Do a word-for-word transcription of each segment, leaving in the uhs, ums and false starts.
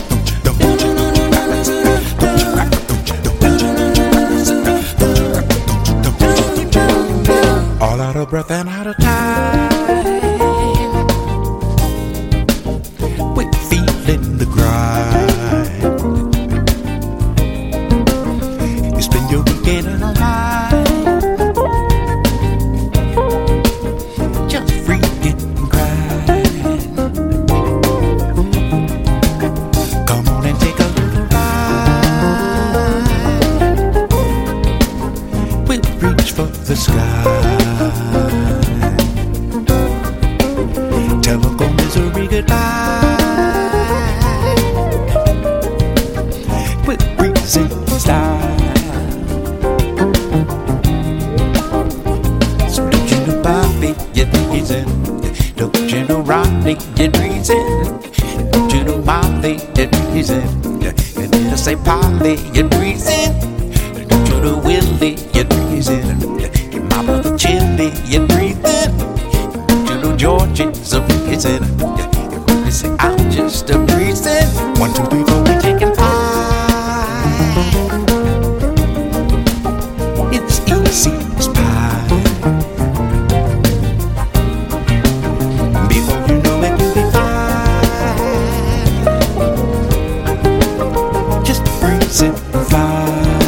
All out of breath and out of time. We're feeling the grind. You spend your weekend in a line, just freaking crying. Come on and take a little ride. We'll reach for the sky. Telephone misery goodbye. With breezy style. So don't you know Bobby, you're reason. Don't you know Rodney, you're reason. Don't you know Molly, you're reason. You need to say Polly, you're reason. Don't you know Willie, you're reason. Your mama the chili, you're breathing. George's a reason. Yeah, you say I'm just a reason. One, two, three, four, we're taking five. It's easy as pie. Before you know it, you'll be fine. Just breezing fine.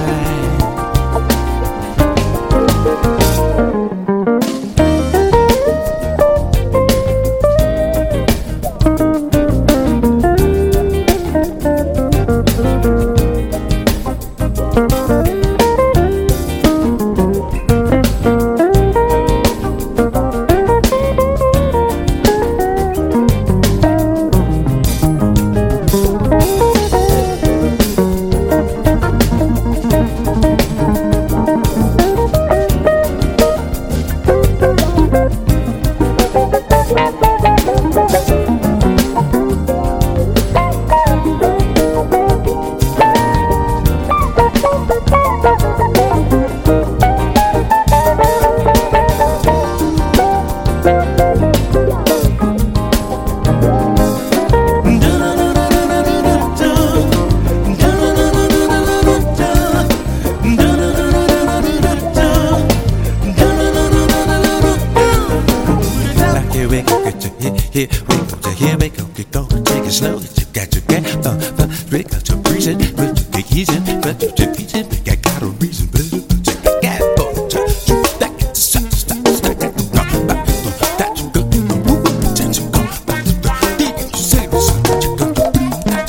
Here we go, to here we go, get go, take it slow. You got to get the, the, we got to reason, but to be easy, but to be easy, we got got a reason, but to get go, to back to stop, stop, stop, back to go, back to that you go, to go, back to the, you say this, you go, back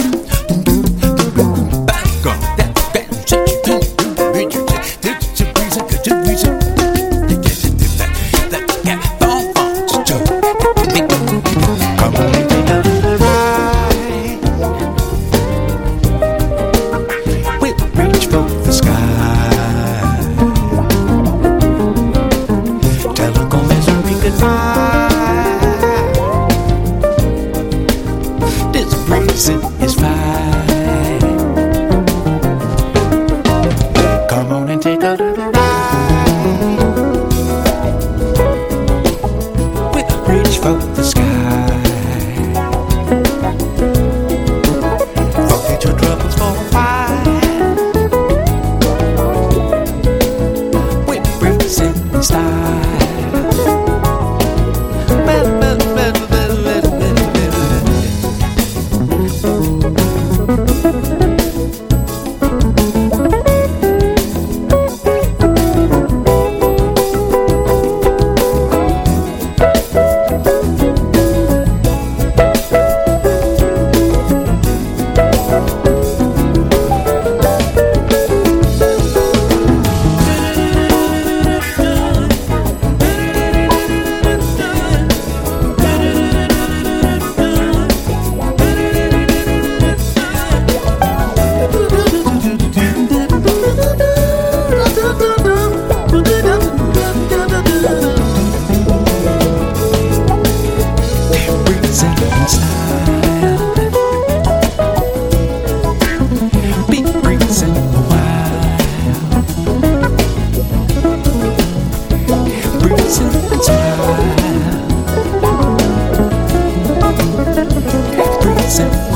go, that, that, you do, read your, did you reason, could you reason, you get to do that, that, get, phone, phone, to come on and take a little ride. We'll reach for the sky. Tell her go misery goodbye. This breezing is fine. Come on and take a little ride. We'll reach for the sky. Forget your troubles for a while. With breezing style. Well, well, well, well, well, well, well. sit.